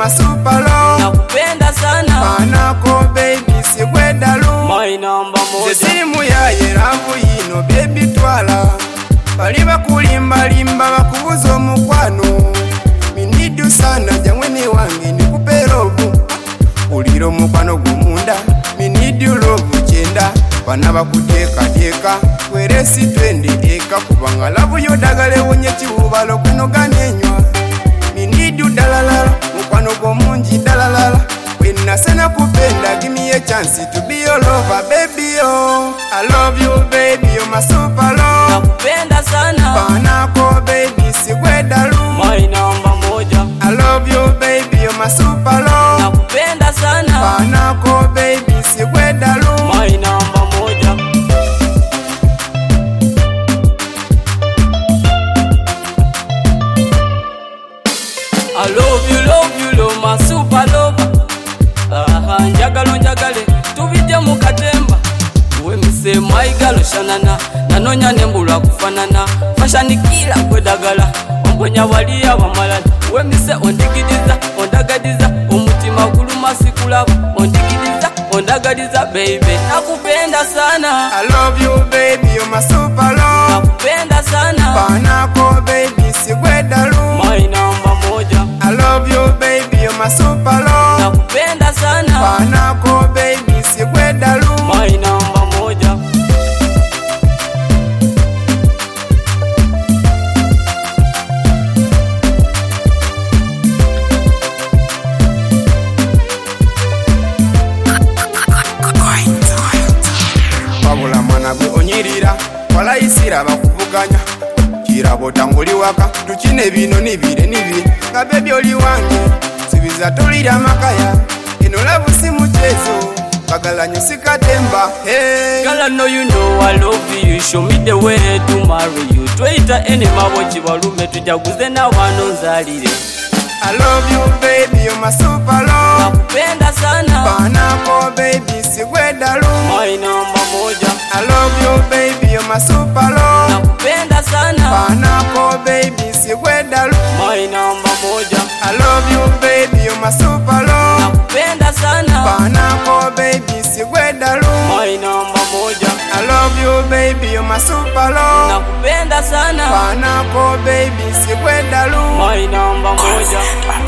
my super love. Nakupenda sana Panako baby sigweda lu. My number moja. Simu ya yeravu yino baby twala. Bali bakulimba limba bakubuza omukwano. Minidu sana jangwene wange nikupe robu. Uliro mukwano gumunda. Minidu robu chenda. Bana bakuteka teka kweresi twende eka kubanga lavu yodagale wonye chibubalo kunoga nenywa. Minidu dalalala mukwano gomunji dalalala. When I send a kupenda, give me a chance to be your lover, baby, oh. I love you, baby, you're my super love. Nakupenda sana Panako, baby, sigweda lu. My number moja. I love you, baby, you're my super love. Nakupenda sana Panako, baby, sigweda lu. My number moja. I love you, my super lover. Njagalo njagale tubije mukatemba. Uwe mise maigalo shanana nanonya nembulwa kufanana. Fashanikila kwedagala omponya waliya wamalala. Uwe mise ondigidiza ondagadiza omutima kuluma sikulaba. Ondigidiza ondagadiza baby. Nakupenda sana I love you, baby, you're my super love. nakupenda sana Panako, baby, sigweda lu. My number moja. I love you, baby, you're my super love. Nakupenda sana Panako, baby, sigweda lu. My number moja. Wabula mwana gwe onyirira walayisira bakuvuganya kirabo tanguli waka tukine bino nibire nga bebi oli wange sibiza tolira makaya eno labu si muchezo bagalanyo sikatemba hey. Girl, I know you know I love you. Show me the way to marry you. Twaita ene mabochi balume tujaguze na wano nzalire. I love you baby, you're my super love. Nakupenda sana Panako baby sigweda lu. My number moja. I love you baby, you're my super love. Nakupenda sana Panako baby sigweda lu. My number moja. I love you baby, you're my super love. Nakupenda sana Panako baby sigweda lu. My number moja. I love you baby, you're my super love. Nakupenda sana Panako baby sigweda lu. My number moja.